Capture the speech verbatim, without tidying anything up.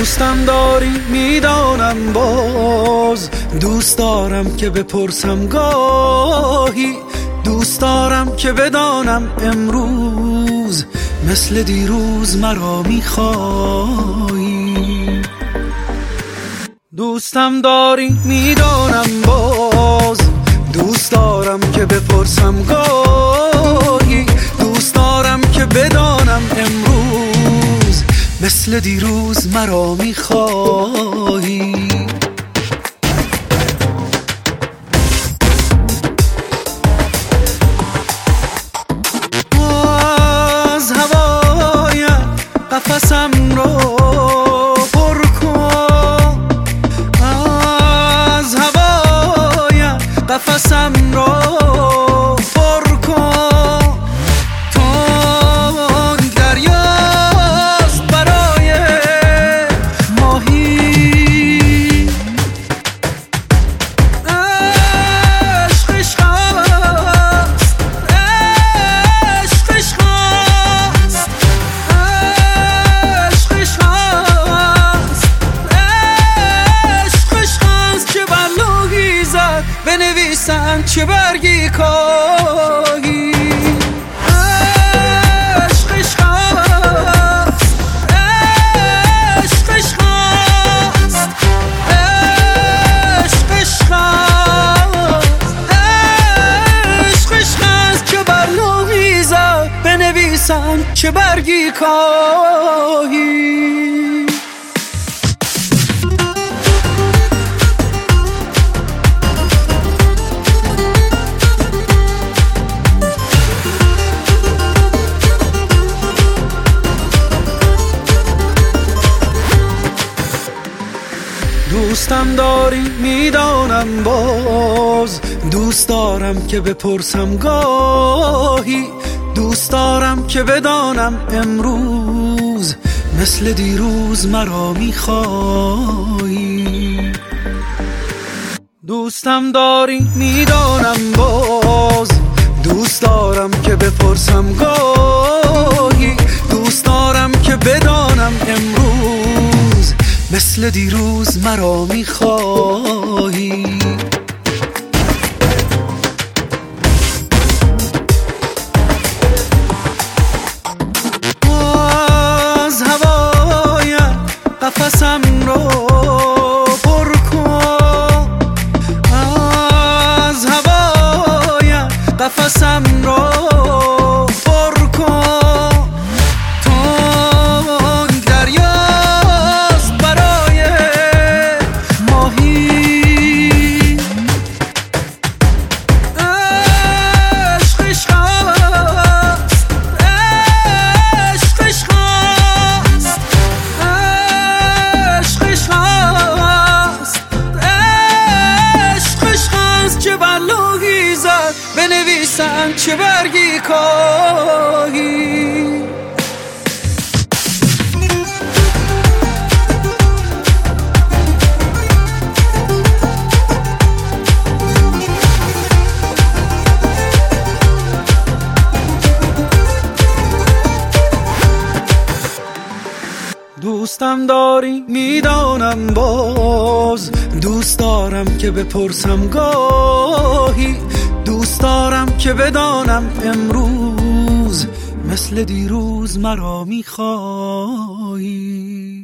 دوستم داری میدانم، باز دوست دارم که بپرسم گاهی، دوست دارم که بدانم امروز مثل دیروز مرا میخوایی. دوستم داری میدانم، باز دوست دارم که بپرسم گاهی، دوست دارم که بدانم امروز مثل دیروز مرا میخوایی. از هوای قفسم رو پر کن، از هوای قفسم رو پر کن، تنگ دریاست برای ماهی، عشق عشق است، عشق عشق است، عشق عشق است، عشق عشق است. چه بر لوحی زد بنویسن چه برگی کاهی، عشق عشق است، عشق عشق است، عشق عشق است، عشق عشق است. چه بر لوحی زد بنویسن چه برگی کاهی. دوستم داری میدانم، باز دوست دارم که بپرسم گاهی، دوست دارم که بدانم امروز مثل دیروز مرا میخوایی. دوستم داری میدانم، باز دوست دارم که بپرسم گاهی، دوست دارم که بدانم امروز مثل دیروز مرا میخوایی. از هوای قفسم رو پر کن، از هوای قفسم رو پر کن، تنگ دریاست برای ماهی، عشق عشق است، عشق عشق است، عشق عشق است، عشق عشق است. چه بر لوحی زد بنویسن چه برگی کاهی. دوستم داری میدانم، باز دوست دارم که بپرسم گاهی، دوست دارم که بدانم امروز مثل دیروز مرا میخوایی.